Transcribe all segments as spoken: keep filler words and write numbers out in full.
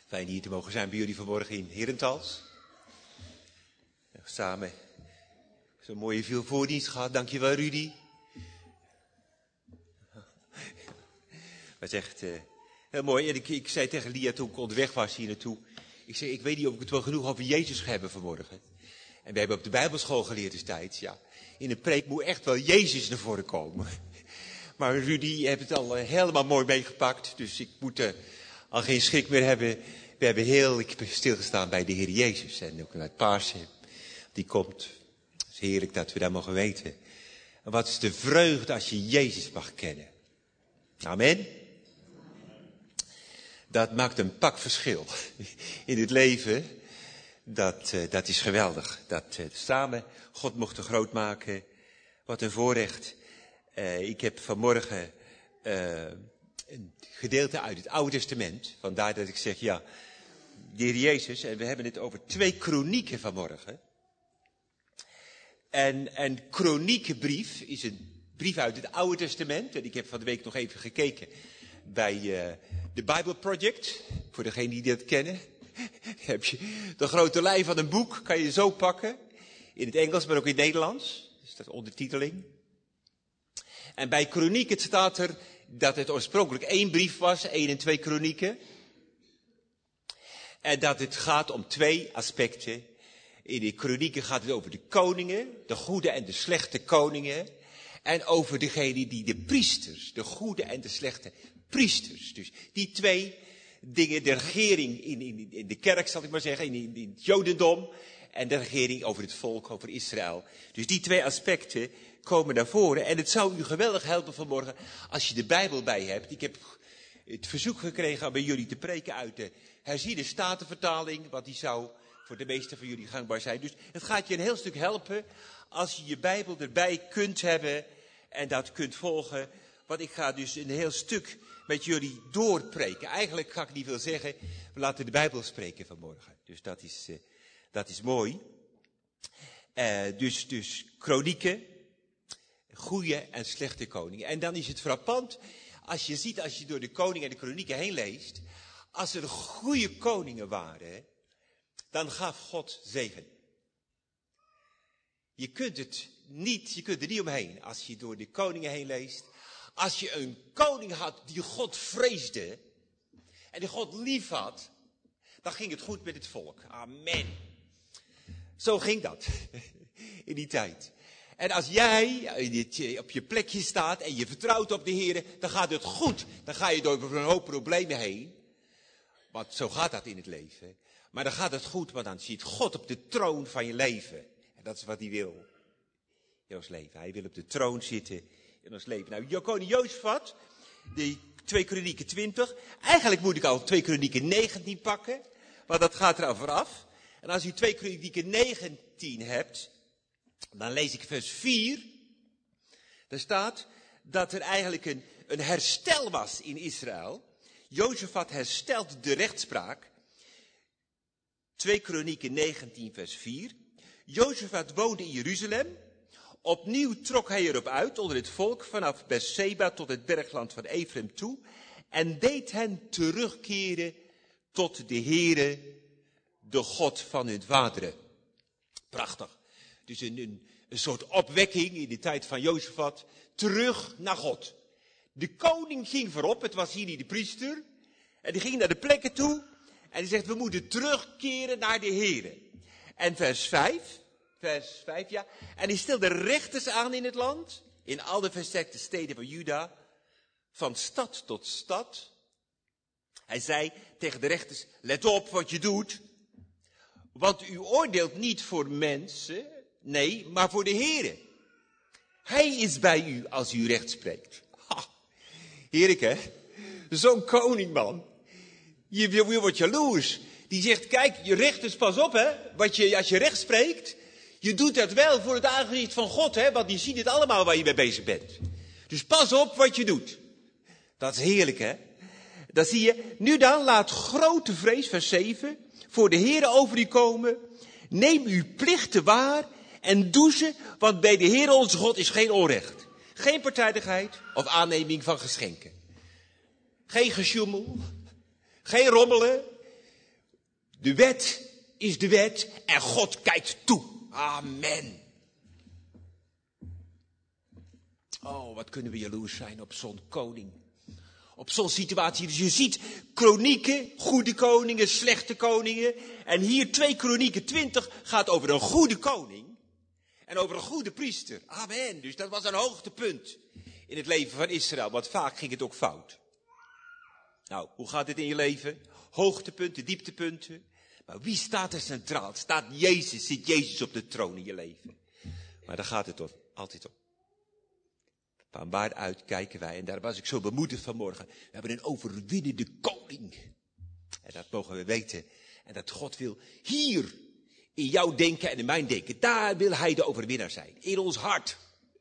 Fijn hier te mogen zijn bij jullie vanmorgen in Herentals. Samen zo'n mooie veel voordienst gehad. Dankjewel Rudy. Maar zegt, uh, heel mooi. En ik, ik zei tegen Lia toen ik onderweg was hier naartoe. Ik zei, ik weet niet of ik het wel genoeg over Jezus ga hebben vanmorgen. En we hebben op de Bijbelschool geleerd destijds. Ja, in een preek moet echt wel Jezus naar voren komen. Maar Rudy, je hebt het al uh, helemaal mooi meegepakt. Dus ik moet uh, al geen schrik meer hebben. We hebben heel ik ben stilgestaan bij de Heer Jezus. En ook naar het Pasen. Die komt. Het is heerlijk dat we dat mogen weten. En wat is de vreugde als je Jezus mag kennen. Amen. Dat maakt een pak verschil in het leven. Dat, uh, dat is geweldig. Dat uh, samen God mochten groot maken. Wat een voorrecht. Uh, ik heb vanmorgen uh, een gedeelte uit het Oude Testament. Vandaar dat ik zeg, ja, de Heer Jezus. En we hebben het over twee kronieken vanmorgen. En een kroniekenbrief is een brief uit het Oude Testament. En ik heb van de week nog even gekeken bij uh, de Bible Project. Voor degenen die dat kennen. Heb je de grote lijn van een boek, kan je zo pakken. In het Engels, maar ook in het Nederlands. Dus dat is ondertiteling. En bij kronieken staat er dat het oorspronkelijk één brief was, één en twee kronieken. En dat het gaat om twee aspecten. In de kronieken gaat het over de koningen, de goede en de slechte koningen. En over degene die de priesters, de goede en de slechte priesters. Dus die twee dingen, de regering in, in, in de kerk, zal ik maar zeggen, in, in, in het Jodendom. En de regering over het volk, over Israël. Dus die twee aspecten komen naar voren. En het zou u geweldig helpen vanmorgen als je de Bijbel bij hebt. Ik heb het verzoek gekregen om bij jullie te preken uit de herziene statenvertaling. Want die zou voor de meeste van jullie gangbaar zijn. Dus het gaat je een heel stuk helpen als je je Bijbel erbij kunt hebben. En dat kunt volgen. Want ik ga dus een heel stuk met jullie doorpreken. Eigenlijk ga ik niet veel zeggen. We laten de Bijbel spreken vanmorgen. Dus dat is, uh, dat is mooi. Uh, dus, dus kronieken. Goede en slechte koningen. En dan is het frappant. Als je ziet, als je door de koningen en de kronieken heen leest. Als er goede koningen waren. Dan gaf God zegen. Je kunt het niet, je kunt er niet omheen. Als je door de koningen heen leest. Als je een koning had die God vreesde. En die God lief had. Dan ging het goed met het volk. Amen. Zo ging dat. In die tijd. En als jij op je plekje staat en je vertrouwt op de Heer, dan gaat het goed. Dan ga je door een hoop problemen heen. Want zo gaat dat in het leven. Maar dan gaat het goed, want dan zit God op de troon van je leven. En dat is wat hij wil in ons leven. Hij wil op de troon zitten in ons leven. Nou, koning Jozefat, de twee kronieken twintig. Eigenlijk moet ik al twee kronieken negentien pakken, want dat gaat er al vooraf. En als u twee kronieken negentien hebt, dan lees ik vers vier. Daar staat dat er eigenlijk een, een herstel was in Israël. Jozefat herstelt de rechtspraak. twee kronieken negentien vers vier. Jozefat woonde in Jeruzalem. Opnieuw trok hij erop uit onder het volk vanaf Berseba tot het bergland van Efraim toe. En deed hen terugkeren tot de Heere, de God van hun vaderen. Prachtig. Dus een, een, een soort opwekking in de tijd van Jozefat. Terug naar God. De koning ging voorop, het was hier niet de priester. En die ging naar de plekken toe. En die zegt, we moeten terugkeren naar de Heere. En vers vijf, vers vijf, ja. En hij stelde rechters aan in het land. In al de verstekte steden van Juda. Van stad tot stad. Hij zei tegen de rechters, let op wat je doet. Want u oordeelt niet voor mensen, nee, maar voor de Heere. Hij is bij u als u recht spreekt. Ha, heerlijk hè, zo'n koning man. Je, je, je wordt jaloers. Die zegt, kijk, je rechters, pas op hè, wat je, als je recht spreekt. Je doet dat wel voor het aangezicht van God hè, want die ziet het allemaal waar je mee bezig bent. Dus pas op wat je doet. Dat is heerlijk hè. Dan zie je, nu dan laat grote vrees, vers zeven, voor de Heere over u komen. Neem uw plichten waar en doe ze, want bij de Heere onze God is geen onrecht. Geen partijdigheid of aanneming van geschenken. Geen gesjoemel. Geen rommelen. De wet is de wet en God kijkt toe. Amen. Oh, wat kunnen we jaloers zijn op zo'n koning. Op zo'n situatie. Dus je ziet kronieken, goede koningen, slechte koningen. En hier twee kronieken twintig gaat over een goede koning. En over een goede priester. Amen. Dus dat was een hoogtepunt in het leven van Israël. Want vaak ging het ook fout. Nou, hoe gaat het in je leven? Hoogtepunten, dieptepunten. Maar wie staat er centraal? Staat Jezus, zit Jezus op de troon in je leven? Maar daar gaat het toch altijd om. Van waaruit kijken wij? En daar was ik zo bemoedigd vanmorgen. We hebben een overwinnende koning. En dat mogen we weten. En dat God wil hier in jouw denken en in mijn denken. Daar wil hij de overwinnaar zijn. In ons hart.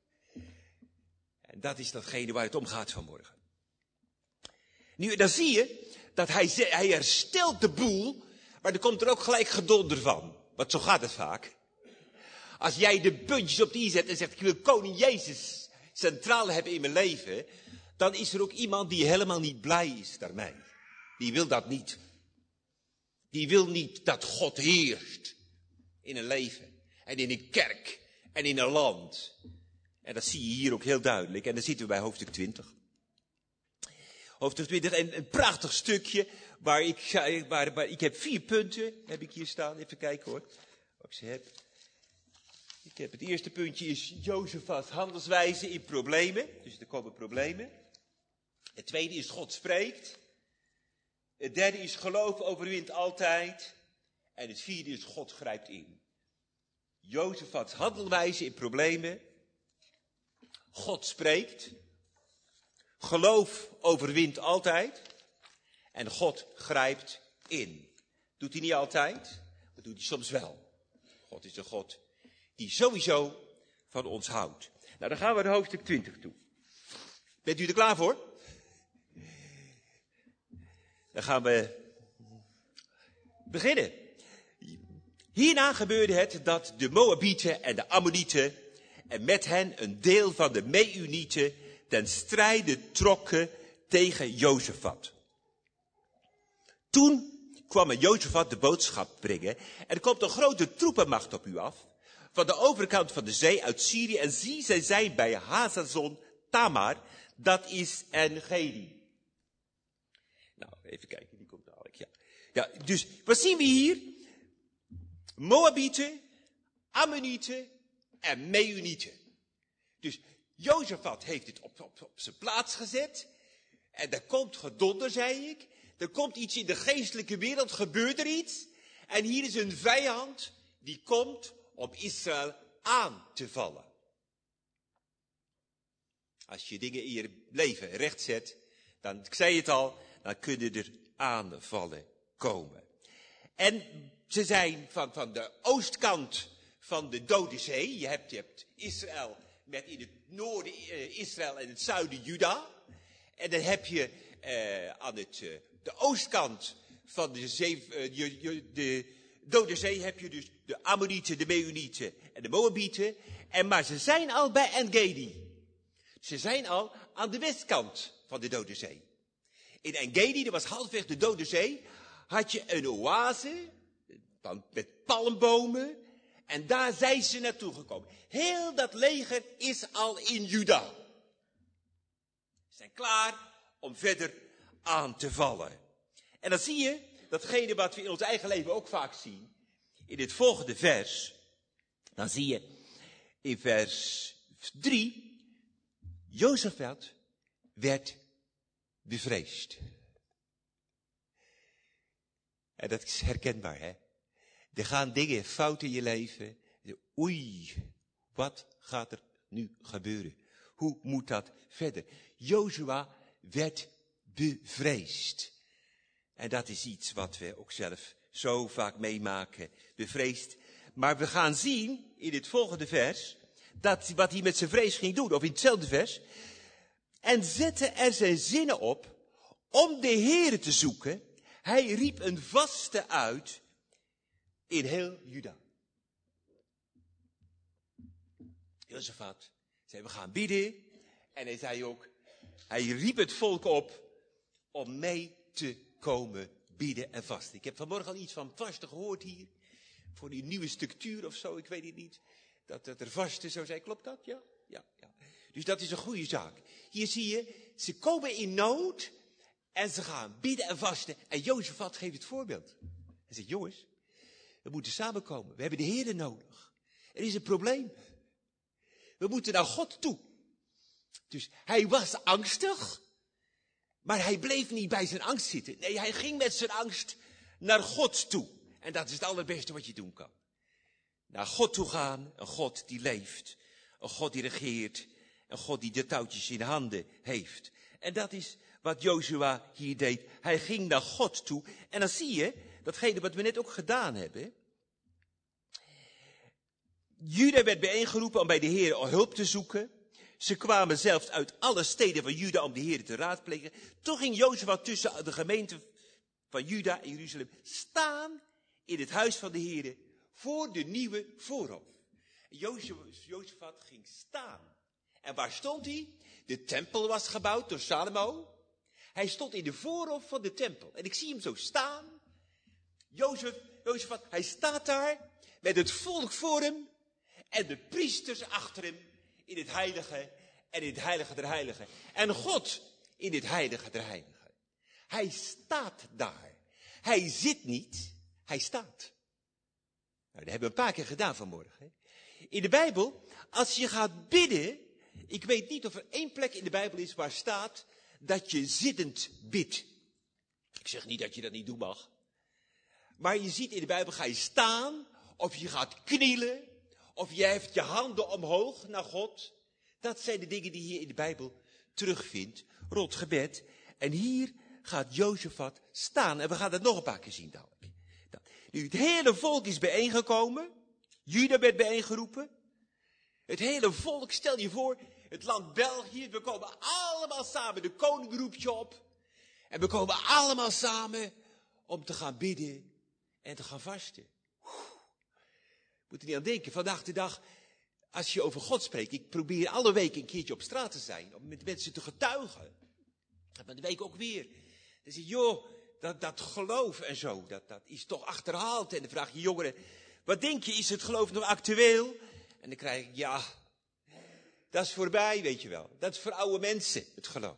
En dat is datgene waar het om gaat vanmorgen. Nu, dan zie je dat hij, hij herstelt de boel. Maar er komt er ook gelijk gedonder van. Want zo gaat het vaak. Als jij de puntjes op die zet en zegt, ik wil koning Jezus centraal hebben in mijn leven, dan is er ook iemand die helemaal niet blij is daarmee. Die wil dat niet. Die wil niet dat God heerst in een leven. En in een kerk. En in een land. En dat zie je hier ook heel duidelijk. En dan zitten we bij hoofdstuk twintig. Hoofdstuk twintig, en een prachtig stukje, waar ik, waar, waar, ik heb vier punten, heb ik hier staan. Even kijken hoor, wat ik ze heb. Ik heb het eerste puntje is Jozefats handelswijze in problemen. Dus er komen problemen. Het tweede is God spreekt. Het derde is geloof overwint altijd. En het vierde is God grijpt in. Jozefats handelwijze in problemen. God spreekt. Geloof overwint altijd. En God grijpt in. Doet hij niet altijd, maar doet hij soms wel. God is een God die sowieso van ons houdt. Nou, dan gaan we naar hoofdstuk twintig toe. Bent u er klaar voor? Dan gaan we beginnen. Hierna gebeurde het dat de Moabieten en de Ammonieten en met hen een deel van de Meunieten ten strijde trokken tegen Jozefat. Toen kwam Jozefat de boodschap brengen, er komt een grote troepenmacht op u af, van de overkant van de zee uit Syrië, en zie, zij zijn bij Hazazon Tamar, dat is En-Gedi. Nou, even kijken, die komt dadelijk, ja. Ja, dus, wat zien we hier? Moabieten, Ammonieten en Meunieten. Dus, Jozefat heeft het op, op, op zijn plaats gezet, en er komt gedonder, zei ik, er komt iets in de geestelijke wereld, gebeurt er iets, en hier is een vijand, die komt om Israël aan te vallen. Als je dingen in je leven recht zet, dan, ik zei het al, dan kunnen er aanvallen komen. En ze zijn van, van de oostkant van de Dode Zee. Je hebt, je hebt Israël met in het noorden uh, Israël en het zuiden Juda. En dan heb je uh, aan het, uh, de oostkant van de, zee, uh, je, je, de Dode Zee heb je dus de Ammonieten, de Meunieten en de Moabieten. En maar ze zijn al bij En-Gedi. Ze zijn al aan de westkant van de Dode Zee. In En-Gedi, dat was halfweg de Dode Zee, had je een oase met palmbomen. En daar zijn ze naartoe gekomen. Heel dat leger is al in Juda. Ze zijn klaar om verder aan te vallen. En dan zie je datgene wat we in ons eigen leven ook vaak zien. In het volgende vers. Dan zie je in vers drie. Jozefat werd bevreesd. En dat is herkenbaar, hè. Er gaan dingen fout in je leven. Oei, wat gaat er nu gebeuren? Hoe moet dat verder? Jozua werd bevreesd. En dat is iets wat we ook zelf zo vaak meemaken. Bevreesd. Maar we gaan zien in het volgende vers, dat wat hij met zijn vrees ging doen, of in hetzelfde vers. En zette er zijn zinnen op om de Heere te zoeken. Hij riep een vaste uit in heel Juda. Jozefat zei, we gaan bidden. En hij zei ook, hij riep het volk op om mee te komen bidden en vasten. Ik heb vanmorgen al iets van vasten gehoord hier. Voor die nieuwe structuur of zo, ik weet het niet. Dat, dat er vasten zou zijn, klopt dat? Ja? Ja, ja. Dus dat is een goede zaak. Hier zie je, ze komen in nood en ze gaan bidden en vasten. En Jozefat geeft het voorbeeld. Hij zegt, jongens, we moeten samenkomen. We hebben de Heere nodig. Er is een probleem. We moeten naar God toe. Dus hij was angstig, maar hij bleef niet bij zijn angst zitten. Nee, hij ging met zijn angst naar God toe. En dat is het allerbeste wat je doen kan. Naar God toe gaan, een God die leeft. Een God die regeert. Een God die de touwtjes in de handen heeft. En dat is wat Jozua hier deed. Hij ging naar God toe. En dan zie je, datgene wat we net ook gedaan hebben. Juda werd bijeengeroepen om bij de Heer hulp te zoeken. Ze kwamen zelfs uit alle steden van Juda om de Heer te raadplegen. Toen ging Jozua tussen de gemeente van Juda en Jeruzalem staan in het huis van de Heer voor de nieuwe voorhof. Jozefat ging staan. En waar stond hij? De tempel was gebouwd door Salomo. Hij stond in de voorhof van de tempel. En ik zie hem zo staan. Jozef, Jozefat, hij staat daar met het volk voor hem en de priesters achter hem in het heilige en in het heilige der heiligen. En God in het heilige der heiligen. Hij staat daar. Hij zit niet, hij staat. Nou, dat hebben we een paar keer gedaan vanmorgen. In de Bijbel, als je gaat bidden, ik weet niet of er één plek in de Bijbel is waar staat dat je zittend bidt. Ik zeg niet dat je dat niet doen mag. Maar je ziet in de Bijbel, ga je staan, of je gaat knielen, of je heft je handen omhoog naar God. Dat zijn de dingen die je hier in de Bijbel terugvindt, rond gebed. En hier gaat Jozefat staan, en we gaan dat nog een paar keer zien dadelijk. Nu, het hele volk is bijeengekomen, Juda werd bijeengeroepen. Het hele volk, stel je voor, het land België, we komen allemaal samen, de koning roept je op. En we komen allemaal samen om te gaan bidden en te gaan vasten. Moet er niet aan denken, vandaag de dag, als je over God spreekt, ik probeer alle weken een keertje op straat te zijn, om met mensen te getuigen. Maar de week ook weer. Dan zeg je, joh, dat, dat geloof en zo, dat, dat is toch achterhaald. En dan vraag je jongeren, wat denk je, is het geloof nog actueel? En dan krijg ik, ja, dat is voorbij, weet je wel. Dat is voor oude mensen, het geloof.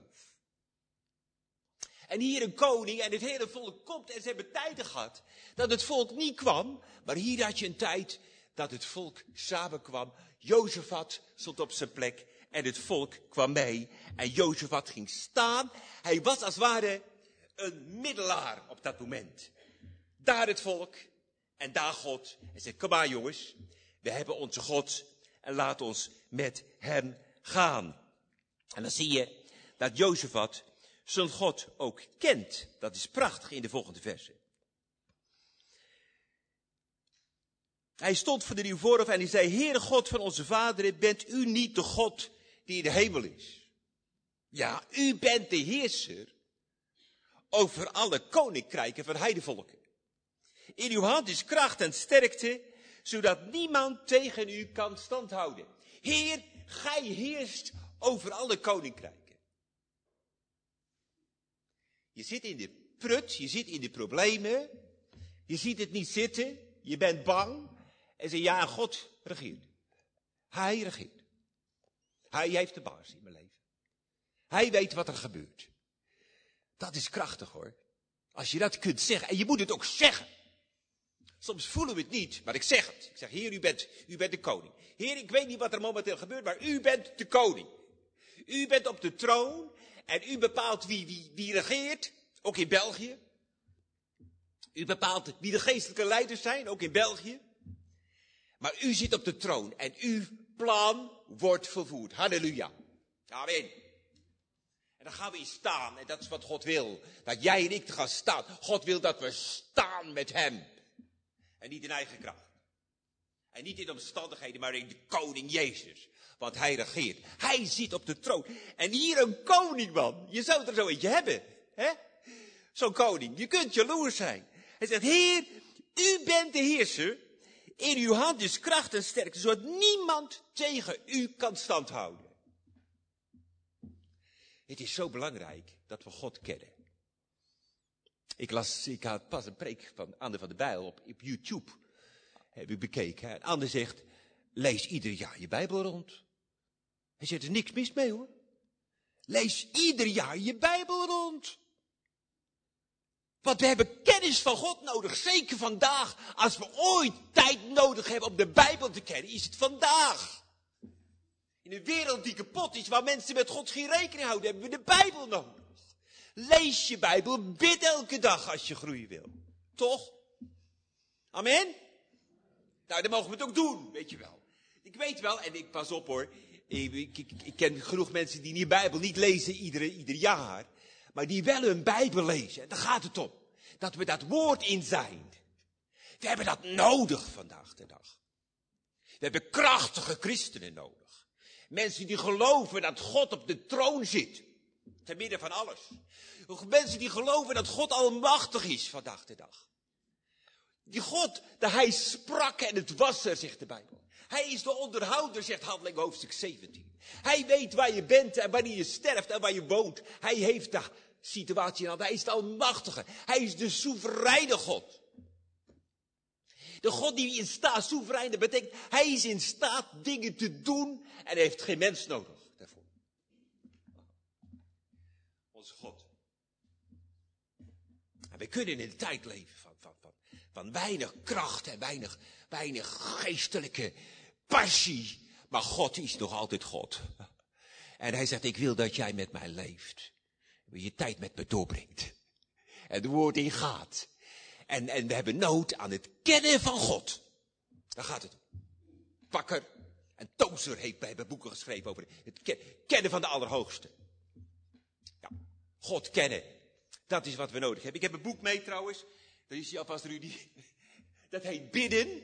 En hier een koning en het hele volk komt en ze hebben tijden gehad dat het volk niet kwam. Maar hier had je een tijd dat het volk samenkwam. Jozefat stond op zijn plek en het volk kwam mee. En Jozefat ging staan. Hij was als het ware een middelaar op dat moment. Daar het volk en daar God. En zei, kom maar jongens, we hebben onze God en laat ons met hem gaan. En dan zie je dat Jozefat zijn God ook kent. Dat is prachtig in de volgende versen. Hij stond voor de nieuwe voorhof en hij zei, Heere God van onze vaderen, bent u niet de God die in de hemel is? Ja, u bent de heerser over alle koninkrijken van heidevolken. In uw hand is kracht en sterkte, zodat niemand tegen u kan standhouden. Heer, gij heerst over alle koninkrijken. Je zit in de prut, je zit in de problemen, je ziet het niet zitten, je bent bang. En zeg, ja, God regeert. Hij regeert. Hij heeft de baas in mijn leven. Hij weet wat er gebeurt. Dat is krachtig hoor. Als je dat kunt zeggen, en je moet het ook zeggen. Soms voelen we het niet, maar ik zeg het. Ik zeg, Heer, u bent, u bent de koning. Heer, ik weet niet wat er momenteel gebeurt, maar u bent de koning. U bent op de troon en u bepaalt wie, wie, wie regeert, ook in België. U bepaalt wie de geestelijke leiders zijn, ook in België. Maar u zit op de troon en uw plan wordt vervoerd. Halleluja. Amen. En dan gaan we in staan en dat is wat God wil. Dat jij en ik te gaan staan. God wil dat we staan met hem. En niet in eigen kracht. En niet in omstandigheden, maar in de koning Jezus. Want hij regeert. Hij zit op de troon. En hier een koning, man. Je zou er zo eentje hebben. Hè? Zo'n koning. Je kunt jaloers zijn. Hij zegt, Heer, u bent de heerser. In uw hand is kracht en sterkte, zodat niemand tegen u kan standhouden. Het is zo belangrijk dat we God kennen. Ik las, ik had pas een preek van Anne van der Bijl op, op YouTube. Heb ik bekeken. En Anne zegt, lees ieder jaar je Bijbel rond. Hij zegt, er is niks mis mee hoor. Lees ieder jaar je Bijbel rond. Want we hebben kennis van God nodig. Zeker vandaag. Als we ooit tijd nodig hebben om de Bijbel te kennen, is het vandaag. In een wereld die kapot is, waar mensen met God geen rekening houden, hebben we de Bijbel nodig. Lees je Bijbel, bid elke dag als je groeien wil. Toch? Amen? Nou, dan mogen we het ook doen, weet je wel. Ik weet wel, en ik pas op hoor, ik, ik, ik, ik ken genoeg mensen die die Bijbel niet lezen iedere, ieder jaar, maar die wel hun Bijbel lezen. En daar gaat het om. Dat we dat woord in zijn. We hebben dat nodig vandaag de dag. We hebben krachtige christenen nodig. Mensen die geloven dat God op de troon zit. Te midden van alles. Mensen die geloven dat God almachtig is vandaag de dag. Die God, dat hij sprak en het was er, zegt de Bijbel. Hij is de onderhouder, zegt Handelingen hoofdstuk zeventien. Hij weet waar je bent en wanneer je sterft en waar je woont. Hij heeft de situatie in hand. Hij is de almachtige. Hij is de soevereine God. De God die in staat, soeverein, dat betekent, hij is in staat dingen te doen en hij heeft geen mens nodig daarvoor. Onze God. En we kunnen in een tijd leven van, van, van, van weinig kracht en weinig, weinig geestelijke passie. Maar God is nog altijd God. En hij zegt, ik wil dat jij met mij leeft. Dat je tijd met me doorbrengt. En het woord ingaat. En, en we hebben nood aan het kennen van God. Daar gaat het om. Pakker en Tozer heeft bij boeken geschreven over het kennen van de Allerhoogste. Ja, God kennen. Dat is wat we nodig hebben. Ik heb een boek mee trouwens. Dat is die alvast Rudy. Dat heet Bidden.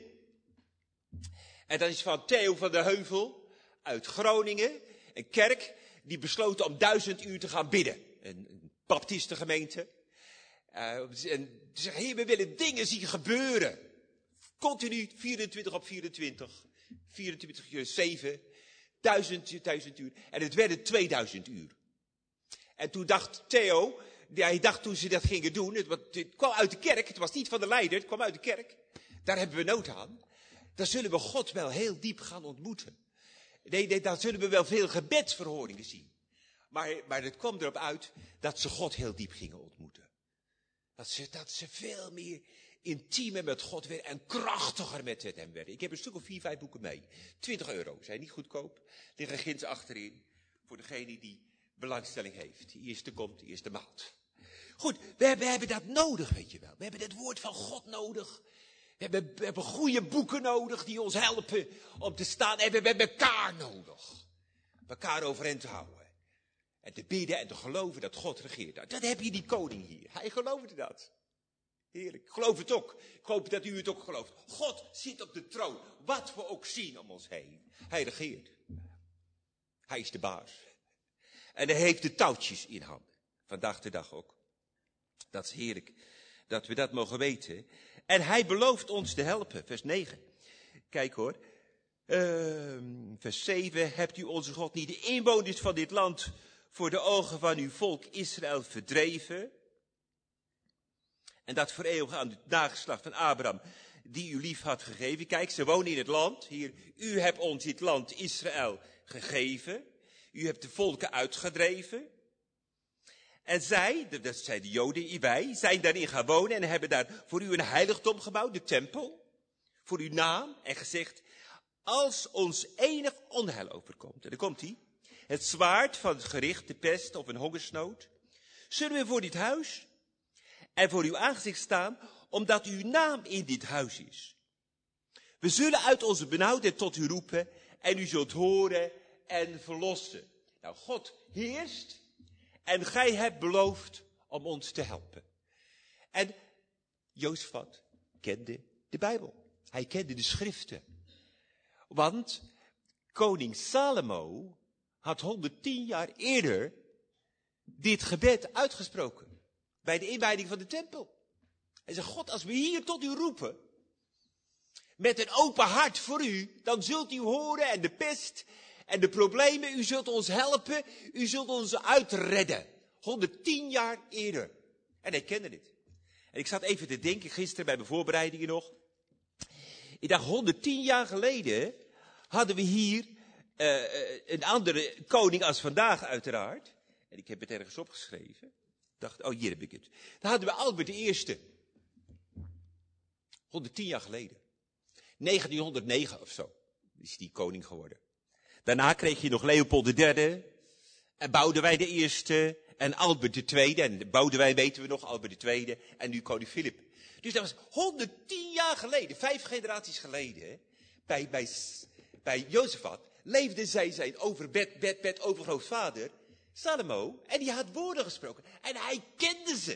En dat is van Theo van der Heuvel uit Groningen. Een kerk die besloten om duizend uur te gaan bidden. Een, een baptistengemeente. Uh, en ze zeggen, heer, we willen dingen zien gebeuren. Continu, vierentwintig op vierentwintig. vierentwintig uur zeven. Duizend, duizend uur. En het werden tweeduizend uur. En toen dacht Theo, hij dacht toen ze dat gingen doen, het, het kwam uit de kerk, het was niet van de leider, het kwam uit de kerk. Daar hebben we nood aan. Dan zullen we God wel heel diep gaan ontmoeten. Nee, nee, dan zullen we wel veel gebedsverhoringen zien. Maar, maar het kwam erop uit dat ze God heel diep gingen ontmoeten. Dat ze, dat ze veel meer intiemer met God werden en krachtiger met hem werden. Ik heb een stuk of vier, vijf boeken mee. twintig euro, zijn niet goedkoop. Liggen ginds achterin voor degene die belangstelling heeft. De eerste komt, de eerste maalt. Goed, we hebben, we hebben dat nodig, weet je wel. We hebben het woord van God nodig. We hebben, we hebben goede boeken nodig die ons helpen om te staan. En we hebben elkaar nodig. Elkaar overeind te houden. En te bidden en te geloven dat God regeert. Dat heb je die koning hier. Hij geloofde dat. Heerlijk. Ik geloof het ook. Ik hoop dat u het ook gelooft. God zit op de troon. Wat we ook zien om ons heen. Hij regeert. Hij is de baas. En hij heeft de touwtjes in handen. Vandaag de dag ook. Dat is heerlijk. Dat we dat mogen weten. En hij belooft ons te helpen. Vers negen. Kijk hoor. Uh, vers zeven. Hebt u onze God niet de inwoners van dit land voor de ogen van uw volk Israël verdreven? En dat voor eeuwig aan het nageslacht van Abraham, die u lief had gegeven. Kijk, ze wonen in het land. Hier, u hebt ons dit land Israël gegeven. U hebt de volken uitgedreven. En zij, dat zijn de Joden, wij, zijn daarin gaan wonen en hebben daar voor u een heiligdom gebouwd, de tempel. Voor uw naam en gezegd, als ons enig onheil overkomt. En dan komt hij. Het zwaard van het gericht, de pest of een hongersnood. Zullen we voor dit huis en voor uw aangezicht staan, omdat uw naam in dit huis is. We zullen uit onze benauwdheid tot u roepen en u zult horen en verlossen. Nou, God heerst en gij hebt beloofd om ons te helpen. En Jozefat kende de Bijbel. Hij kende de schriften. Want koning Salomo had honderdtien jaar eerder dit gebed uitgesproken. Bij de inwijding van de tempel. Hij zegt, God, als we hier tot u roepen, met een open hart voor u, dan zult u horen en de pest en de problemen, u zult ons helpen, u zult ons uitredden. honderdtien jaar eerder. En hij kende dit. En ik zat even te denken, gisteren bij mijn voorbereidingen nog. Ik dacht, honderdtien jaar geleden hadden we hier uh, een andere koning als vandaag uiteraard. En ik heb het ergens opgeschreven. Ik dacht, oh hier heb ik het. Dan hadden we Albert de Eerste. honderdtien jaar geleden. negentienhonderdnegen of zo is die koning geworden. Daarna kreeg je nog Leopold de Derde. En Boudewijn de Eerste. En Albert de Tweede. En Boudewijn weten we nog, Albert de Tweede. En nu koning Filip. Dus dat was honderdtien jaar geleden, vijf generaties geleden, bij, bij, bij Jozefat, leefde zij zijn overbed, bed, bed, overgrootvader, Salomo, en die had woorden gesproken. En hij kende ze.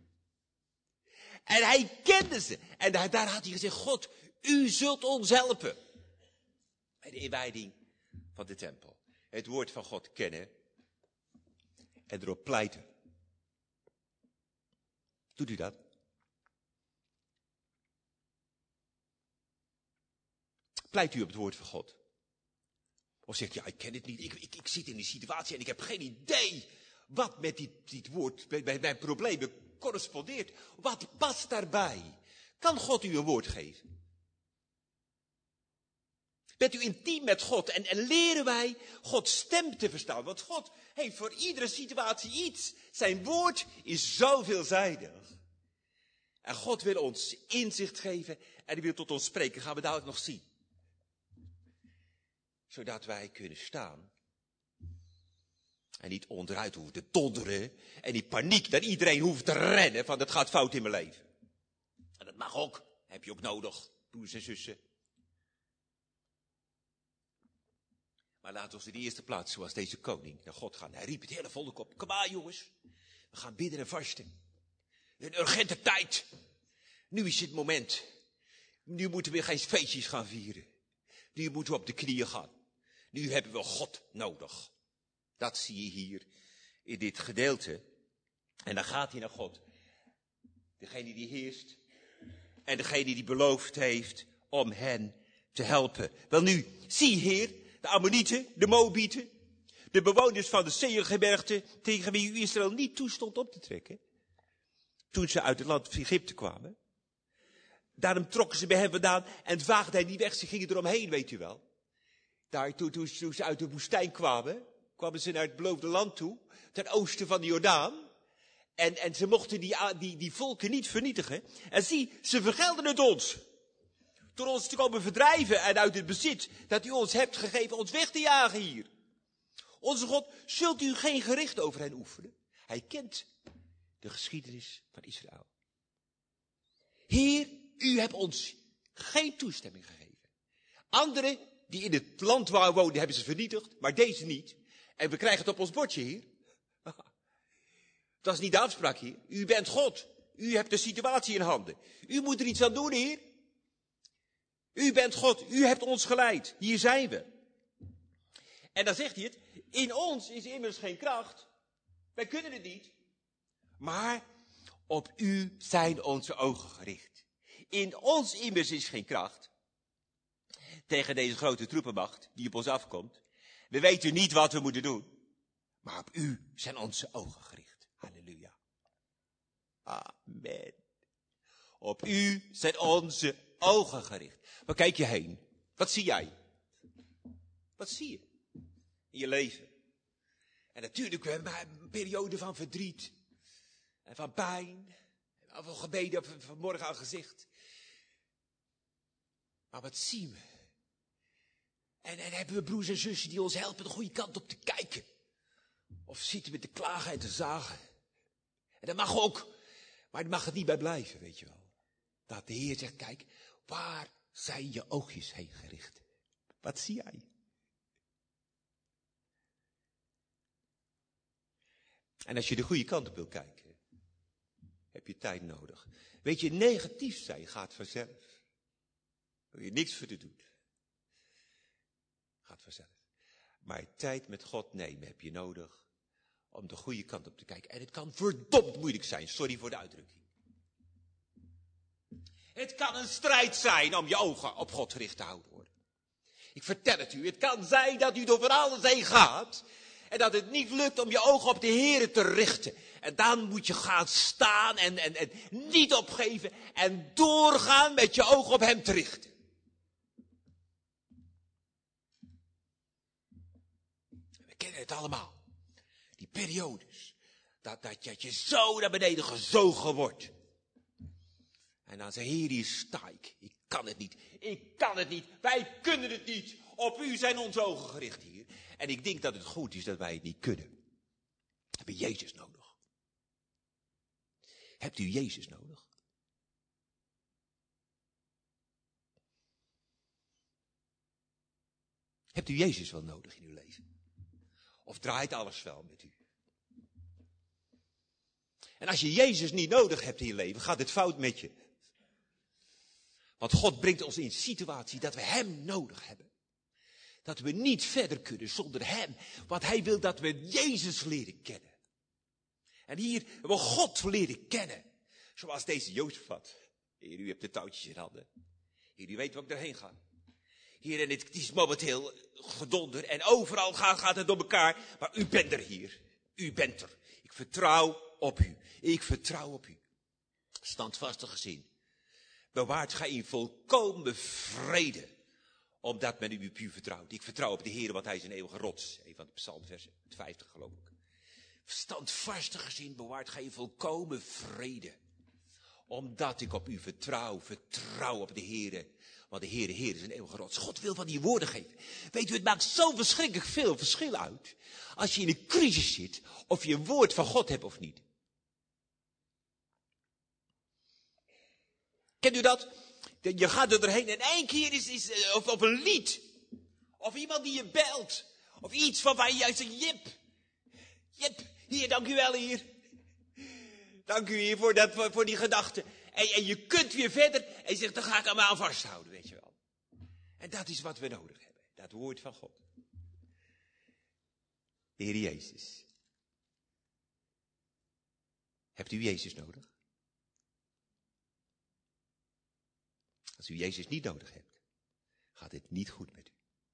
En hij kende ze. En daar, daar had hij gezegd, God, u zult ons helpen. Bij de inwijding van de tempel. Het woord van God kennen en erop pleiten. Doet u dat? Pleit u op het woord van God? Of zegt, ja, ik ken het niet, ik, ik, ik zit in die situatie en ik heb geen idee wat met dit, dit woord, bij, bij mijn problemen correspondeert. Wat past daarbij? Kan God u een woord geven? Bent u intiem met God en, en leren wij Gods stem te verstaan? Want God heeft voor iedere situatie iets. Zijn woord is zo veelzijdig. En God wil ons inzicht geven en hij wil tot ons spreken. Gaan we dadelijk nog zien. Zodat wij kunnen staan. En niet onderuit hoeven te donderen. En die paniek dat iedereen hoeft te rennen van het gaat fout in mijn leven. En dat mag ook. Heb je ook nodig, broers en zussen. Maar laten we in de eerste plaats, zoals deze koning, naar God gaan. Hij riep het hele volk op. Kom aan jongens. We gaan bidden en vasten. Een urgente tijd. Nu is het moment. Nu moeten we geen feestjes gaan vieren. Nu moeten we op de knieën gaan. Nu hebben we God nodig. Dat zie je hier in dit gedeelte. En dan gaat hij naar God. Degene die heerst. En degene die beloofd heeft om hen te helpen. Wel nu, zie Heer, de Ammonieten, de Moabieten, de bewoners van de Seirgebergte, tegen wie u Israël niet toestond op te trekken. Toen ze uit het land van Egypte kwamen. Daarom trokken ze bij hem vandaan en vaagden hij niet weg. Ze gingen eromheen, weet u wel. Daar, toen, toen, toen ze uit de woestijn kwamen, kwamen ze naar het beloofde land toe, ten oosten van de Jordaan. En, en ze mochten die, die, die volken niet vernietigen. En zie, ze vergelden het ons. Door ons te komen verdrijven en uit het bezit dat u ons hebt gegeven, ons weg te jagen hier. Onze God, zult u geen gericht over hen oefenen? Hij kent de geschiedenis van Israël. Heer, u hebt ons geen toestemming gegeven. Anderen die in het land waar woonden, hebben ze vernietigd, maar deze niet. En we krijgen het op ons bordje, Heer. Dat is niet de afspraak, Heer. U bent God. U hebt de situatie in handen. U moet er iets aan doen, Heer. U bent God. U hebt ons geleid. Hier zijn we. En dan zegt hij het. In ons is immers geen kracht. Wij kunnen het niet. Maar op u zijn onze ogen gericht. In ons immers is geen kracht. Tegen deze grote troepenmacht die op ons afkomt. We weten niet wat we moeten doen. Maar op u zijn onze ogen gericht. Halleluja. Amen. Op u zijn onze ogen gericht. Waar kijk je heen? Wat zie jij? Wat zie je in je leven? En natuurlijk een periode van verdriet. En van pijn. En van gebeden vanmorgen aan gezicht. Maar wat zien we? En, en hebben we broers en zussen die ons helpen de goede kant op te kijken? Of zitten we te klagen en te zagen? En dat mag ook. Maar daar mag het niet bij blijven, weet je wel. Dat de Heer zegt, kijk, waar zijn je oogjes heen gericht? Wat zie jij? En als je de goede kant op wil kijken, heb je tijd nodig. Weet je, negatief zijn gaat vanzelf. Daar wil je niks voor te doen. Gaat vanzelf. Maar tijd met God nemen heb je nodig om de goede kant op te kijken. En het kan verdomd moeilijk zijn, sorry voor de uitdrukking. Het kan een strijd zijn om je ogen op God gericht te houden. Hoor. Ik vertel het u, het kan zijn dat u door van alles heen gaat. En dat het niet lukt om je ogen op de Heere te richten. En dan moet je gaan staan en, en, en niet opgeven en doorgaan met je ogen op hem te richten. We kennen het allemaal. Die periodes. Dat, dat, dat je zo naar beneden gezogen wordt. En dan zei Heer, hier sta ik. Ik kan het niet. Ik kan het niet. Wij kunnen het niet. Op u zijn onze ogen gericht, Heer. En ik denk dat het goed is dat wij het niet kunnen. We hebben Jezus nodig. Hebt u Jezus nodig? Hebt u Jezus wel nodig in uw leven? Of draait alles wel met u? En als je Jezus niet nodig hebt in je leven, gaat het fout met je. Want God brengt ons in een situatie dat we hem nodig hebben. Dat we niet verder kunnen zonder hem. Want hij wil dat we Jezus leren kennen. En hier hebben we God leren kennen. Zoals deze Jozefat. Heer, u hebt de touwtjes in handen. Heer, u weet waar ik erheen ga. Heer, en het is momenteel gedonder. En overal gaat, gaat het door elkaar. Maar u bent er hier. U bent er. Ik vertrouw op u. Ik vertrouw op u. Standvastig gezin. Bewaart gij in volkomen vrede. Omdat men u op u vertrouwt. Ik vertrouw op de Heer, want hij is een eeuwige rots. Een van de psalmversen, vijftig geloof ik. Standvastig gezin bewaart gij in volkomen vrede. Omdat ik op u vertrouw. Vertrouw op de Heer. Want de Heer, de Heer is een eeuwige rots. God wil van die woorden geven. Weet u, het maakt zo verschrikkelijk veel verschil uit. Als je in een crisis zit. Of je een woord van God hebt of niet. Kent u dat? Je gaat er doorheen en één keer is, is of, of een lied. Of iemand die je belt. Of iets van waar je juist zegt, Jip. Jip, hier, dank u wel, hier. Dank u hier voor, dat, voor, voor die gedachte. En, en je kunt weer verder en je zegt, dan ga ik hem aan vasthouden, weet je wel. En dat is wat we nodig hebben. Dat woord van God. De Heer Jezus. Hebt u Jezus nodig? Als u Jezus niet nodig hebt, gaat het niet goed met u.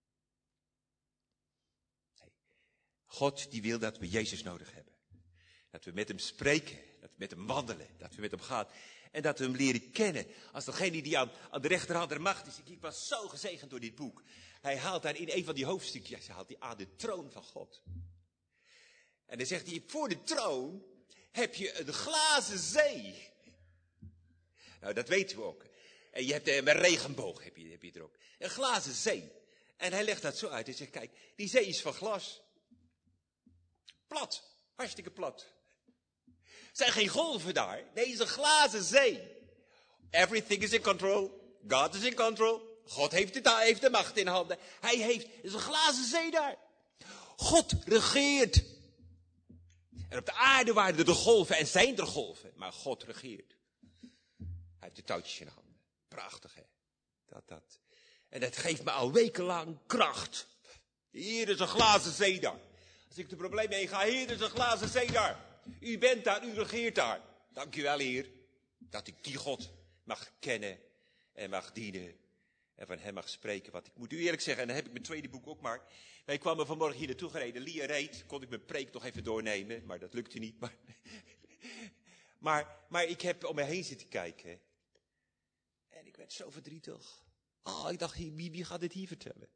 Nee. God die wil dat we Jezus nodig hebben. Dat we met hem spreken, dat we met hem wandelen, dat we met hem gaan. En dat we hem leren kennen als degene die aan, aan de rechterhand der macht is. Ik was zo gezegend door dit boek. Hij haalt daar in een van die hoofdstukjes, hij haalt hij aan de troon van God. En dan zegt hij, voor de troon heb je een glazen zee. Nou, dat weten we ook. En je hebt een regenboog, heb je, heb je er ook. Een glazen zee. En hij legt dat zo uit. Hij zegt, kijk, die zee is van glas. Plat. Hartstikke plat. Er zijn geen golven daar. Nee, het is een glazen zee. Everything is in control. God is in control. God heeft de, heeft de macht in handen. Hij heeft, het is een glazen zee daar. God regeert. En op de aarde waren er de golven en zijn er golven. Maar God regeert. Hij heeft de touwtjes in handen. Prachtig, hè? Dat, dat. En dat geeft me al wekenlang kracht. Hier is een glazen zee daar. Als ik de problemen heen ga, hier is een glazen zee daar. U bent daar, u regeert daar. Dank u wel, Heer, dat ik die God mag kennen en mag dienen. En van hem mag spreken. Want ik moet u eerlijk zeggen, en dan heb ik mijn tweede boek ook maar. Wij kwamen vanmorgen hier naartoe gereden. Lia reed, kon ik mijn preek nog even doornemen. Maar dat lukte niet. Maar, maar, maar ik heb om me heen zitten kijken. En ik werd zo verdrietig. Oh, ik dacht, wie, wie gaat dit hier vertellen?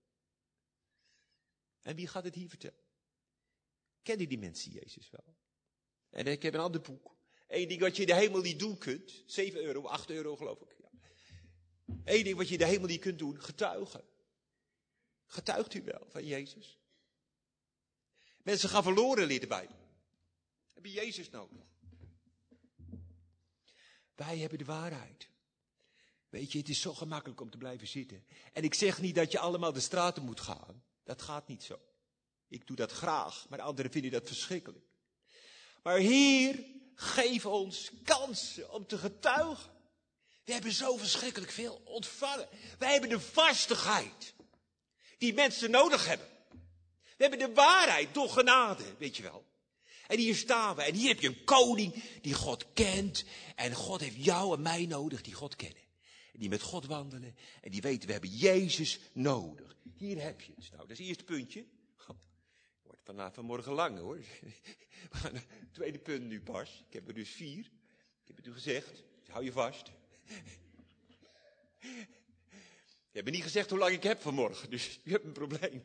En wie gaat het hier vertellen? Kennen die mensen Jezus wel? En ik heb een ander boek. Eén ding wat je in de hemel niet doen kunt. zeven euro, acht euro geloof ik. Ja. Eén ding wat je in de hemel niet kunt doen. Getuigen. Getuigt u wel van Jezus? Mensen gaan verloren, leert de Bijbel. Heb je Jezus nodig? Wij hebben de waarheid. Weet je, het is zo gemakkelijk om te blijven zitten. En ik zeg niet dat je allemaal de straten moet gaan. Dat gaat niet zo. Ik doe dat graag, maar anderen vinden dat verschrikkelijk. Maar Heer, geef ons kansen om te getuigen. We hebben zo verschrikkelijk veel ontvangen. Wij hebben de vastigheid die mensen nodig hebben. We hebben de waarheid door genade, weet je wel. En hier staan we. En hier heb je een koning die God kent. En God heeft jou en mij nodig die God kennen. Die met God wandelen. En die weten, we hebben Jezus nodig. Hier heb je het. Nou, dat is het eerste puntje. Wordt vanaf vanmorgen lang hoor. Tweede punt nu pas. Ik heb er dus vier. Ik heb het u gezegd. Hou je vast. Ik heb niet gezegd hoe lang ik heb vanmorgen. Dus u hebt een probleem.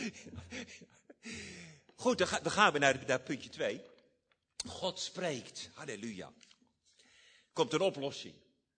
Goed, dan, ga, dan gaan we naar, naar puntje twee. God spreekt. Halleluja. Komt een oplossing.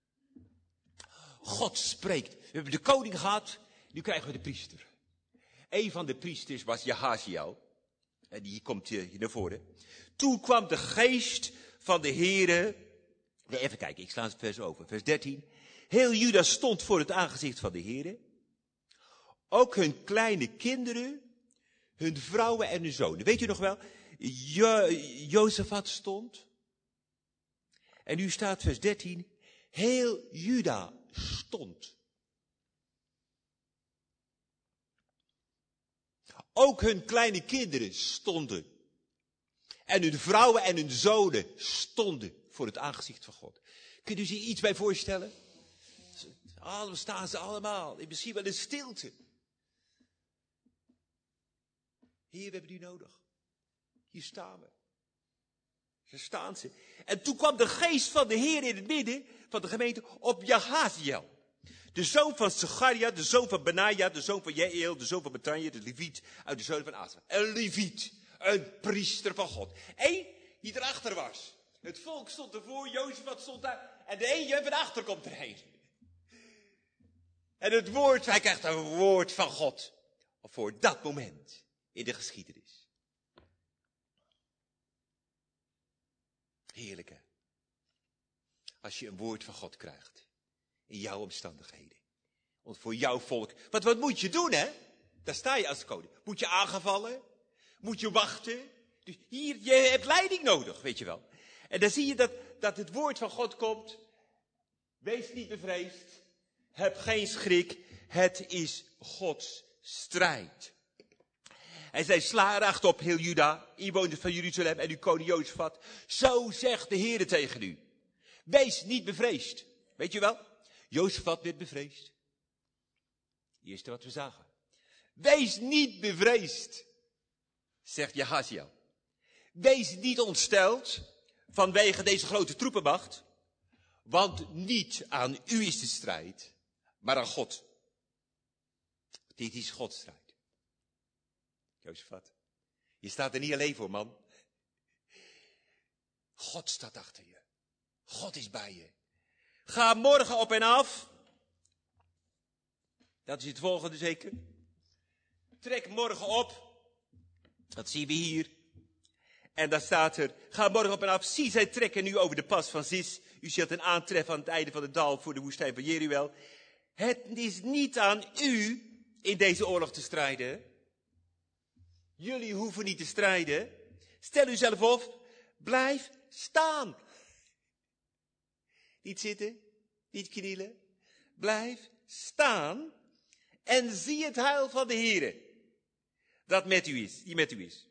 God spreekt. We hebben de koning gehad. Nu krijgen we de priester. Een van de priesters was Jahaziel. En die komt hier naar voren. Toen kwam de geest van de Heere. Nee, even kijken, ik sla het vers over. Vers dertien. Heel Juda stond voor het aangezicht van de Heere. Ook hun kleine kinderen, hun vrouwen en hun zonen. Weet je nog wel? Jo- Jozefat stond. En nu staat vers dertien. Heel Juda stond. Ook hun kleine kinderen stonden. En hun vrouwen en hun zonen stonden voor het aangezicht van God. Kunt u zich iets bij voorstellen? Allemaal staan ze allemaal. In misschien wel in stilte. Heer, we hebben u nodig. Hier staan we. Daar staan ze. En toen kwam de geest van de Heer in het midden van de gemeente op Jahaziel. De zoon van Zecharia, de zoon van Benaja, de zoon van Jeiel, de zoon van Matanja, de leviet uit de zoon van Asaf. Een leviet, een priester van God. Eén die erachter was. Het volk stond ervoor, Jozef stond daar. En de een van achter komt erheen. En het woord, hij krijgt een woord van God. Voor dat moment in de geschiedenis. Heerlijk hè. Als je een woord van God krijgt. In jouw omstandigheden. Want voor jouw volk. Want wat moet je doen hè? Daar sta je als koning. Moet je aangevallen? Moet je wachten? Dus hier, je hebt leiding nodig, weet je wel. En dan zie je dat, dat het woord van God komt. Wees niet bevreesd. Heb geen schrik. Het is Gods strijd. En zij slaaracht op heel Juda, inwoners van Jeruzalem en uw koning Jozefat. Zo zegt de Heere tegen u. Wees niet bevreesd. Weet je wel? Jozefat werd bevreesd. Eerste wat we zagen. Wees niet bevreesd, zegt Jahaziel. Wees niet ontsteld vanwege deze grote troepenmacht. Want niet aan u is de strijd, maar aan God. Dit is Gods strijd. Jozefat, je staat er niet alleen voor, man. God staat achter je. God is bij je. Ga morgen op en af. Dat is het volgende zeker. Trek morgen op. Dat zien we hier. En daar staat er, ga morgen op en af. Zie, zij trekken nu over de pas van Zis. U zult een aantreffen aan het einde van het dal voor de woestijn van Jeruel. Het is niet aan u in deze oorlog te strijden. Jullie hoeven niet te strijden. Stel uzelf op. Blijf staan. Niet zitten. Niet knielen. Blijf staan. En zie het heil van de Heere. Dat met u is. Die met u is.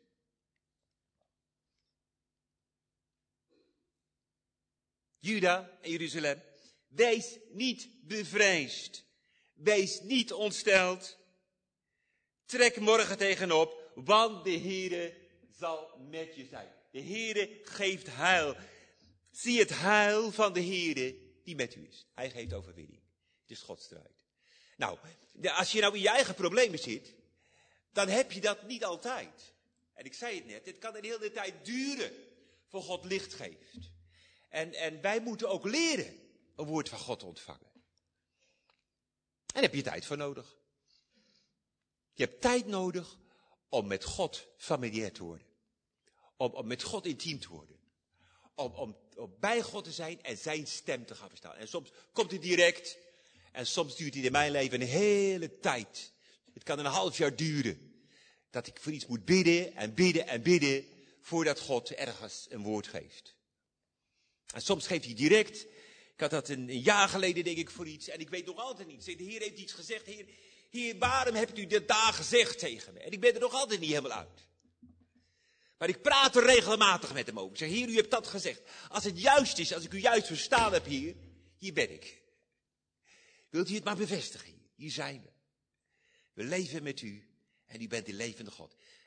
Juda en Jeruzalem. Wees niet bevreesd. Wees niet ontsteld. Trek morgen tegenop. Want de Heere zal met je zijn. De Heere geeft heil. Zie het heil van de Heere die met u is. Hij geeft overwinning. Het is Gods strijd. Nou, als je nou in je eigen problemen zit, dan heb je dat niet altijd. En ik zei het net, het kan een hele tijd duren voor God licht geeft. En, en wij moeten ook leren een woord van God te ontvangen. En daar heb je tijd voor nodig. Je hebt tijd nodig om met God familiair te worden. Om, om met God intiem te worden. Om, om, om bij God te zijn en zijn stem te gaan verstaan. En soms komt het direct. En soms duurt het in mijn leven een hele tijd. Het kan een half jaar duren. Dat ik voor iets moet bidden en bidden en bidden. Voordat God ergens een woord geeft. En soms geeft hij direct. Ik had dat een, een jaar geleden denk ik voor iets. En ik weet nog altijd niet. De Heer heeft iets gezegd. Heer, Heer, waarom hebt u dit daar gezegd tegen me? En ik ben er nog altijd niet helemaal uit. Maar ik praat er regelmatig met hem over. Ik zeg, Heer, u hebt dat gezegd. Als het juist is, als ik u juist verstaan heb, Heer, hier ben ik. Wilt u het maar bevestigen, Heer? Hier zijn we. We leven met u en u bent de levende God. Het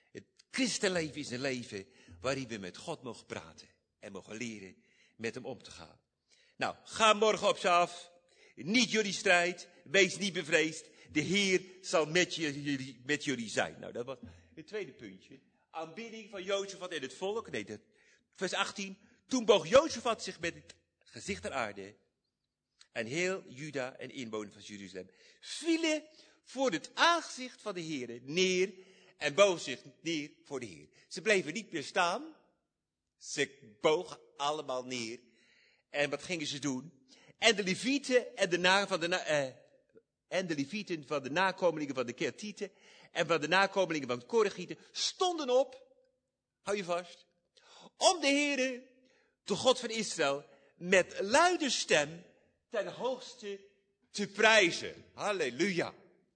Christenleven is een leven waarin we met God mogen praten. En mogen leren met hem om te gaan. Nou, ga morgen op ze af. Niet jullie strijd. Wees niet bevreesd. De Heer zal met jullie, met jullie zijn. Nou, dat was het tweede puntje. Aanbidding van Jozefat en het volk. Nee, dat, vers achttien. Toen boog Jozefat zich met het gezicht ter aarde. En heel Juda en inwoners van Jeruzalem vielen voor het aangezicht van de Heer neer. En bogen zich neer voor de Heer. Ze bleven niet meer staan. Ze bogen allemaal neer. En wat gingen ze doen? En de Levieten en de, na, van de, na, eh, en de Levieten van de nakomelingen van de Kertieten en van de nakomelingen van de Koragieten stonden op, hou je vast, om de Heere, de God van Israël, met luide stem ten hoogste te prijzen. Halleluja.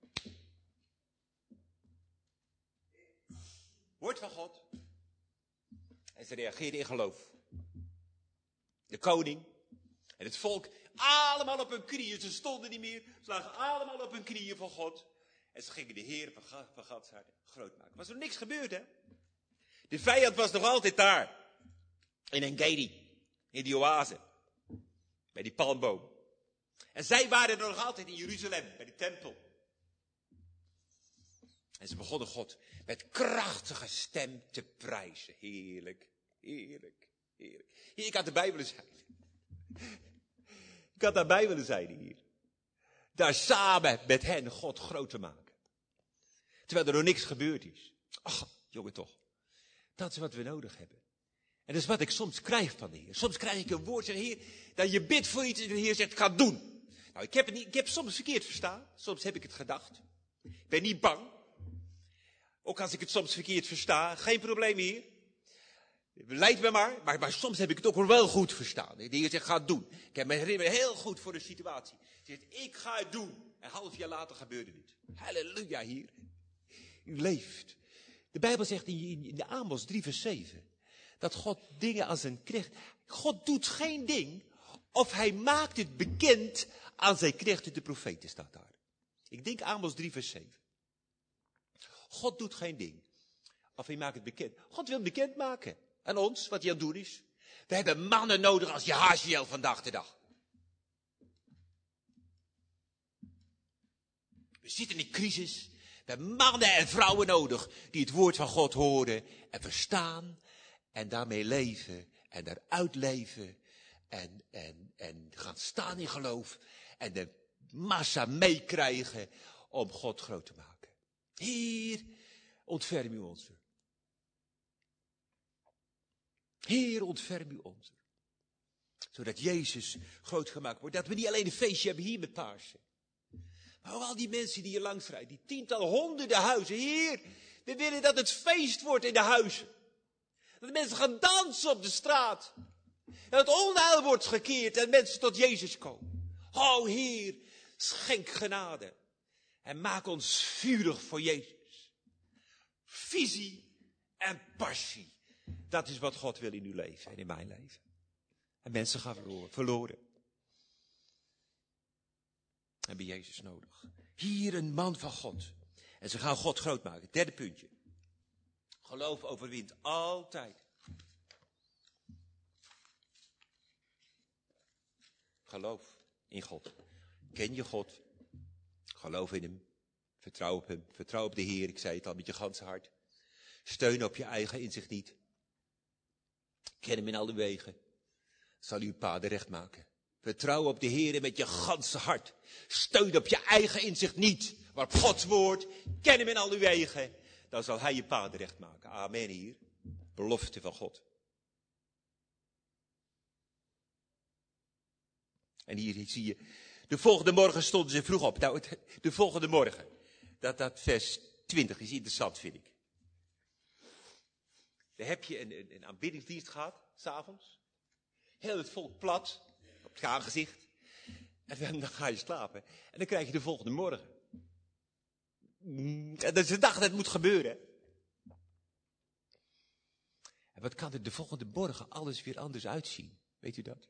Woord van God. En ze reageerden in geloof. De koning en het volk, allemaal op hun knieën. Ze stonden niet meer, ze lagen allemaal op hun knieën voor God. En ze gingen de Heer van, van Gadshart groot maken. Was er niks gebeurd, hè? De vijand was nog altijd daar. In Engedi, in die oase. Bij die palmboom. En zij waren er nog altijd in Jeruzalem, bij de tempel. En ze begonnen God met krachtige stem te prijzen. Heerlijk, heerlijk, heerlijk. Hier, ik had erbij willen zijn. Ik had daarbij willen zijn hier. Daar samen met hen God groot te maken. Terwijl er nog niks gebeurd is. Ach, jongen toch. Dat is wat we nodig hebben. En dat is wat ik soms krijg van de Heer. Soms krijg ik een woord van de Heer, dat je bidt voor iets en de Heer zegt, ga doen. Nou, ik heb het niet, ik heb soms verkeerd verstaan. Soms heb ik het gedacht. Ik ben niet bang. Ook als ik het soms verkeerd versta, geen probleem hier. Leid me maar, maar, maar soms heb ik het ook wel goed verstaan. De Heer zegt, ga het doen. Ik heb me herinner heel goed voor de situatie. Hij zegt, ik ga het doen. En een half jaar later gebeurde dit. Halleluja, hier. U leeft. De Bijbel zegt in, in de Amos drie vers zeven, dat God dingen als een knecht, God doet geen ding, of hij maakt het bekend aan zijn knechten, de profeten, staat daar. Ik denk Amos drie vers zeven. God doet geen ding, of hij maakt het bekend. God wil bekend maken aan ons, wat hij aan het doen is. We hebben mannen nodig als Jehaziel vandaag de dag. We zitten in crisis. We hebben mannen en vrouwen nodig die het woord van God horen en verstaan en daarmee leven en daaruit leven en, en, en gaan staan in geloof en de massa meekrijgen om God groot te maken. Heer, ontferm u ons. Heer, ontferm u ons. Zodat Jezus groot gemaakt wordt. Dat we niet alleen een feestje hebben hier met Pasen. Maar ook al die mensen die hier langs rijden. Die tientallen, honderden huizen. Heer, we willen dat het feest wordt in de huizen. Dat de mensen gaan dansen op de straat. Dat het onheil wordt gekeerd en mensen tot Jezus komen. O Heer, schenk genade. En maak ons vurig voor Jezus. Visie en passie. Dat is wat God wil in uw leven en in mijn leven. En mensen gaan verloren. verloren. En hebben Jezus nodig. Hier een man van God. En ze gaan God groot maken. Derde puntje. Geloof overwint altijd. Geloof in God. Ken je God. Geloof in hem. Vertrouw op hem. Vertrouw op de Heer. Ik zei het al met je ganse hart. Steun op je eigen inzicht niet. Ken hem in alle wegen. Zal u uw paden recht maken. Vertrouw op de Heer met je ganse hart. Steun op je eigen inzicht niet. Maar op Gods woord. Ken hem in al uw wegen. Dan zal hij je paden recht maken. Amen hier. Belofte van God. En hier zie je. De volgende morgen stonden ze vroeg op. Nou, het, de volgende morgen. Dat, dat vers twintig is interessant, vind ik. Dan heb je een, een, een aanbiddingsdienst gehad, s'avonds. Heel het volk plat, op het aangezicht. En dan, dan ga je slapen. En dan krijg je de volgende morgen. En dat is de dag dat het moet gebeuren. En wat kan er de volgende morgen alles weer anders uitzien? Weet u dat?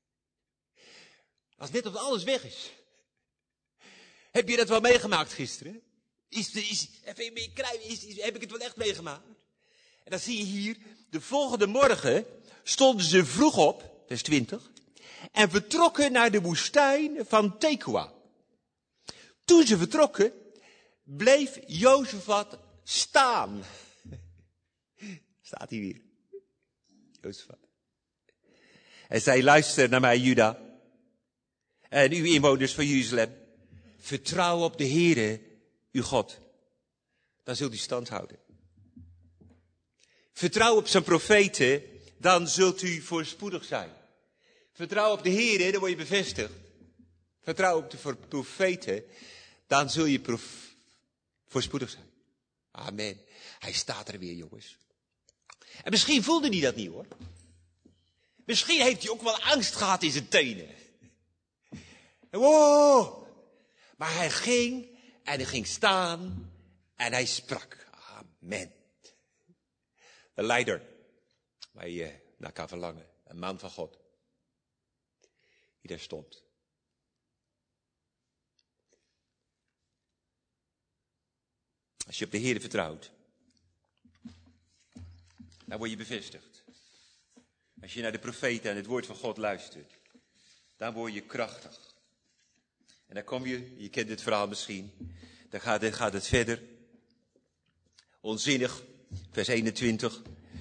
Als net of alles weg is. Heb je dat wel meegemaakt gisteren? Is, is, even is, is, heb ik het wel echt meegemaakt? En dan zie je hier, de volgende morgen stonden ze vroeg op, vers twintig, en vertrokken naar de woestijn van Tekoa. Toen ze vertrokken, bleef Jozefat staan. Staat hier weer. Jozefat. En zei, luister naar mij, Juda. En uw inwoners van Jeruzalem. Vertrouw op de Heere, uw God. Dan zult u stand houden. Vertrouw op zijn profeten, dan zult u voorspoedig zijn. Vertrouw op de Heere, dan word je bevestigd. Vertrouw op de profeten, dan zul je prof... voorspoedig zijn. Amen. Hij staat er weer, jongens. En misschien voelde hij dat niet, hoor. Misschien heeft hij ook wel angst gehad in zijn tenen. Wow. Maar hij ging en hij ging staan en hij sprak. Amen. De leider waar je naar kan verlangen. Een man van God. Die daar stond. Als je op de Heer vertrouwt, dan word je bevestigd. Als je naar de profeten en het woord van God luistert, dan word je krachtig. En dan kom je, je kent dit verhaal misschien, dan gaat het, gaat het verder. Onzinnig, vers eenentwintig.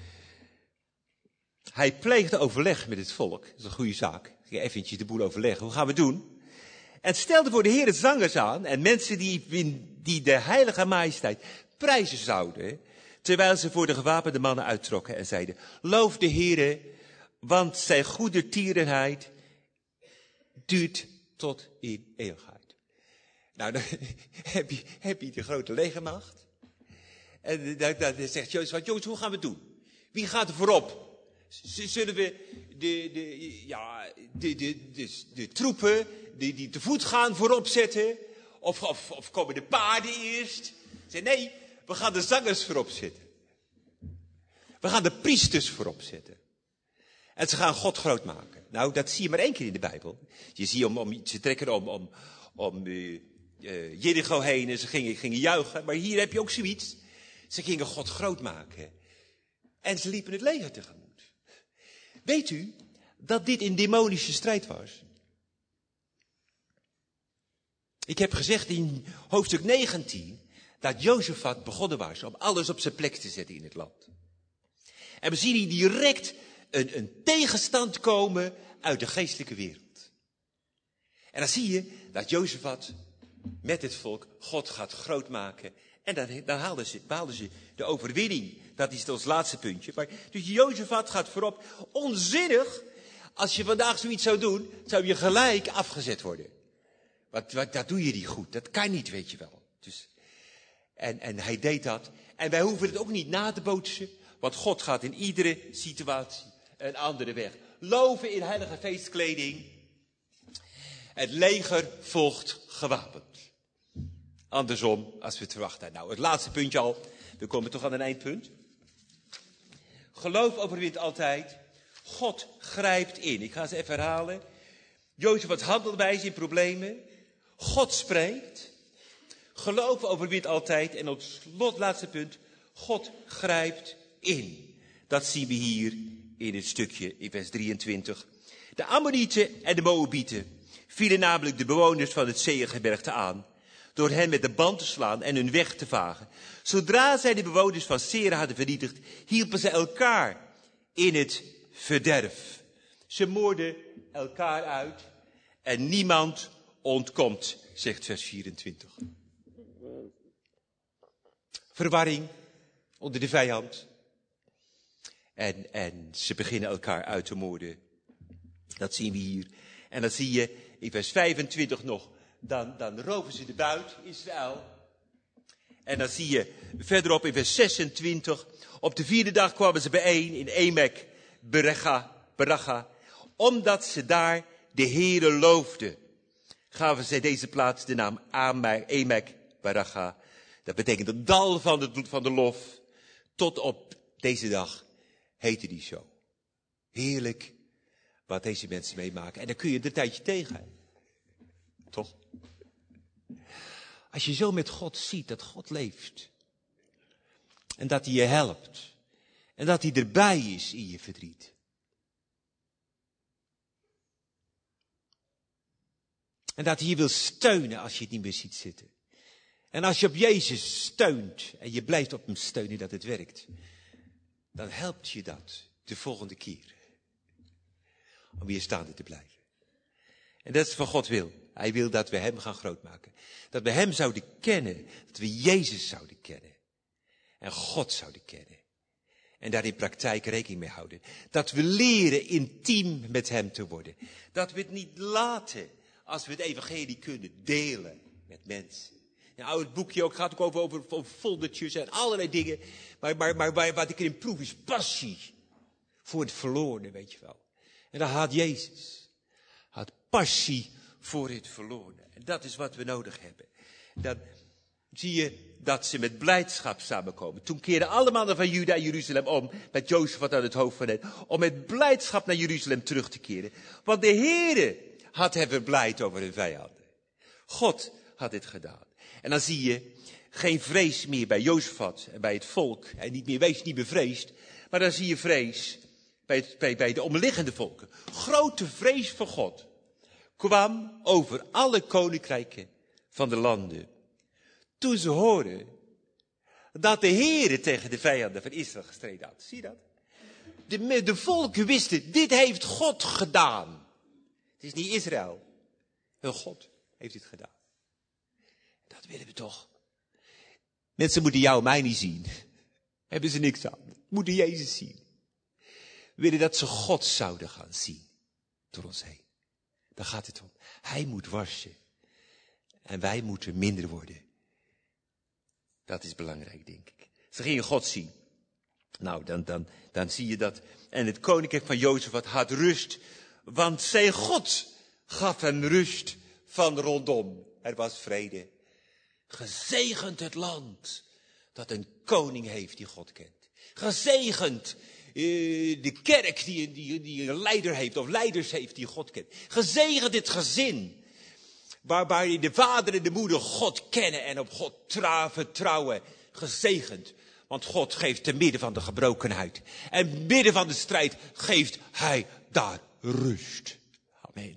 Hij pleegde overleg met het volk. Dat is een goede zaak. Ga eventjes de boel overleggen. Hoe gaan we het doen? En stelde voor de Heer het zangers aan en mensen die, die de heilige majesteit prijzen zouden, terwijl ze voor de gewapende mannen uittrokken en zeiden, loof de Heere, want zijn goedertierenheid duurt tot in eeuwigheid. Nou, dan heb je, heb je de grote legermacht. En dan, dan zegt Jozef, jongens, hoe gaan we het doen? Wie gaat er voorop? Zullen we de, de, ja, de, de, de, de troepen die, die te voet gaan voorop zetten? Of, of, of komen de paarden eerst? Zeg, nee, we gaan de zangers voorop zetten. We gaan de priesters voorop zetten. En ze gaan God groot maken. Nou, dat zie je maar één keer in de Bijbel. Je ziet om, om ze trekken om, om, om uh, uh, Jericho heen en ze gingen, gingen juichen. Maar hier heb je ook zoiets. Ze gingen God groot maken. En ze liepen het leger tegemoet. Weet u dat dit een demonische strijd was? Ik heb gezegd in hoofdstuk negentien dat Jozefat begonnen was om alles op zijn plek te zetten in het land. En we zien hier direct een, een tegenstand komen uit de geestelijke wereld. En dan zie je dat Jozefat met het volk God gaat groot maken. En dan, dan haalden ze, behaalden ze de overwinning. Dat is ons laatste puntje. Maar, dus Jozefat gaat voorop. Onzinnig, als je vandaag zoiets zou doen, zou je gelijk afgezet worden. Want, want dat doe je niet goed. Dat kan niet, weet je wel. Dus, en, en hij deed dat. En wij hoeven het ook niet na te bootsen. Want God gaat in iedere situatie een andere weg. Loven in heilige feestkleding. Het leger volgt gewapend. Andersom, als we het verwachten. Nou, het laatste puntje al. We komen toch aan een eindpunt. Geloof overwint altijd. God grijpt in. Ik ga ze even herhalen. Jozefat handelwijze in problemen. God spreekt. Geloof overwint altijd. En op slot, laatste punt. God grijpt in. Dat zien we hier in het stukje in vers drieëntwintig. De Ammonieten en de Moabieten vielen namelijk de bewoners van het Seirgebergte aan, door hen met de band te slaan en hun weg te vagen. Zodra zij de bewoners van Seir hadden vernietigd, hielpen ze elkaar in het verderf. Ze moorden elkaar uit en niemand ontkomt, zegt vers vierentwintig. Verwarring onder de vijand. En, en ze beginnen elkaar uit te moorden. Dat zien we hier. En dan zie je in vers vijfentwintig nog. Dan, dan roven ze de buit, Israël. En dan zie je verderop in vers zesentwintig. Op de vierde dag kwamen ze bijeen in Emek, Beracha, Beracha. Omdat ze daar de Heere loofden, gaven zij deze plaats de naam Emek, Beracha. Dat betekent het dal van de, van de lof. Tot op deze dag heette die zo. Heerlijk wat deze mensen meemaken. En dan kun je er een tijdje tegen. Toch? Als je zo met God ziet dat God leeft. En dat hij je helpt. En dat hij erbij is in je verdriet. En dat hij je wil steunen als je het niet meer ziet zitten. En als je op Jezus steunt en je blijft op hem steunen dat het werkt. Dan helpt je dat de volgende keer. Om weer staande te blijven. En dat is wat God wil. Hij wil dat we hem gaan grootmaken. Dat we hem zouden kennen. Dat we Jezus zouden kennen. En God zouden kennen. En daar in praktijk rekening mee houden. Dat we leren intiem met hem te worden. Dat we het niet laten als we het evangelie kunnen delen met mensen. Nou, het boekje ook, gaat ook over, over, over foldertjes en allerlei dingen. Maar, maar, maar, maar wat ik erin proef is passie. Voor het verlorene, weet je wel. En dat had Jezus. Had passie voor het verlorene. En dat is wat we nodig hebben. Dan zie je dat ze met blijdschap samenkomen. Toen keerden alle mannen van Juda en Jeruzalem om. Met Jozef wat aan het hoofd van hen. Om met blijdschap naar Jeruzalem terug te keren. Want de Heere had hen verblijd over hun vijanden. God had dit gedaan. En dan zie je geen vrees meer bij Jozefat en bij het volk. En niet meer wees niet bevreesd. Maar dan zie je vrees bij, het, bij, bij de omliggende volken. Grote vrees voor God kwam over alle koninkrijken van de landen. Toen ze hoorden dat de Heere tegen de vijanden van Israël gestreden had. Zie je dat? De, de volken wisten, dit heeft God gedaan. Het is niet Israël. Heel God heeft dit gedaan. Dat willen we toch. Mensen moeten jou en mij niet zien. Hebben ze niks aan. Moeten Jezus zien. We willen dat ze God zouden gaan zien. Door ons heen. Daar gaat het om. Hij moet wassen. En wij moeten minder worden. Dat is belangrijk, denk ik. Ze gingen God zien. Nou, dan, dan, dan zie je dat. En het koninkrijk van Jozef had rust. Want zijn God gaf hem rust van rondom. Er was vrede. Gezegend het land dat een koning heeft die God kent. Gezegend uh, de kerk die, die, die een leider heeft of leiders heeft die God kent. Gezegend het gezin waarbij de vader en de moeder God kennen en op God trouw, vertrouwen. Gezegend, want God geeft te midden van de gebrokenheid en midden van de strijd geeft hij daar rust. Amen.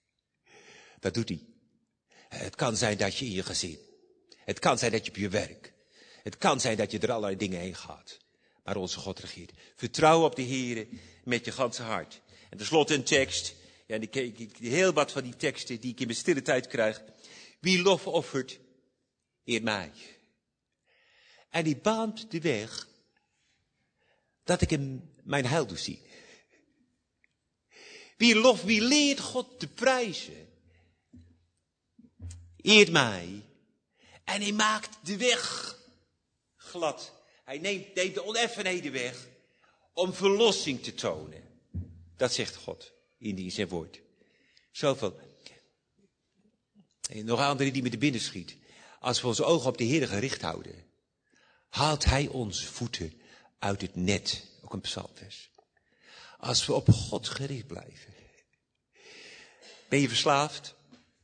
Dat doet hij. Het kan zijn dat je in je gezin. Het kan zijn dat je op je werk. Het kan zijn dat je er allerlei dingen heen gaat. Maar onze God regeert. Vertrouw op de Heere met je ganse hart. En tenslotte een tekst. Ja, en ik, ik, ik, heel wat van die teksten die ik in mijn stille tijd krijg. Wie lof offert, eert mij. En die baant de weg dat ik hem mijn heil doe zien. Wie lof, wie leert God te prijzen, eert mij. En hij maakt de weg glad. Hij neemt, neemt de oneffenheden weg om verlossing te tonen. Dat zegt God in zijn woord. Zoveel. En nog andere die me te binnen schiet. Als we onze ogen op de Heer gericht houden, haalt hij onze voeten uit het net. Ook een psalmvers. Als we op God gericht blijven. Ben je verslaafd?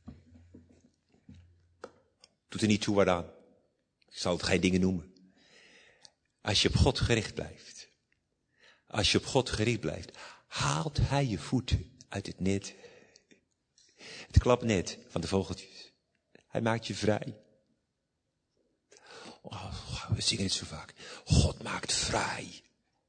Doet er niet toe waaraan. Ik zal het geen dingen noemen. Als je op God gericht blijft. Als je op God gericht blijft. Haalt hij je voeten uit het net. Het klapnet van de vogeltjes. Hij maakt je vrij. Oh, we zingen het zo vaak. God maakt vrij.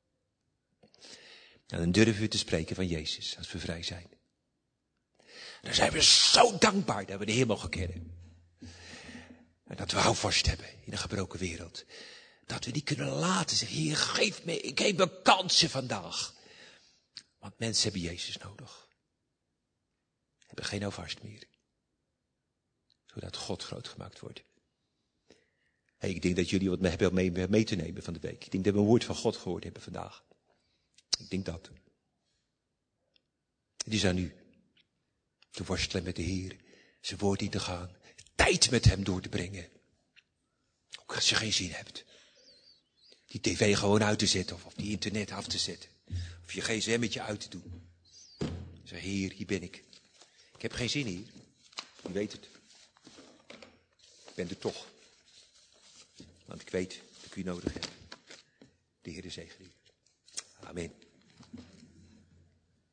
En dan durven we te spreken van Jezus als we vrij zijn. En dan zijn we zo dankbaar dat we de Heer mogen kennen. En dat we houvast hebben in een gebroken wereld. Dat we die kunnen laten zeggen, Heer, geef me, ik geef me kansen vandaag. Want mensen hebben Jezus nodig. Hebben geen houvast meer. Zodat God groot gemaakt wordt. Hey, ik denk dat jullie wat hebben mee, mee te nemen van de week. Ik denk dat we een woord van God gehoord hebben vandaag. Ik denk dat. Het is aan u. Te worstelen met de Heer. Zijn woord in te gaan. Tijd met hem door te brengen. Ook als je geen zin hebt. Die tv gewoon uit te zetten. Of, of die internet af te zetten. Of je gsm'tje uit te doen. Zeg, Heer, hier ben ik. Ik heb geen zin hier. U weet het. Ik ben er toch. Want ik weet dat ik u nodig heb. De Heer zegen u. Amen.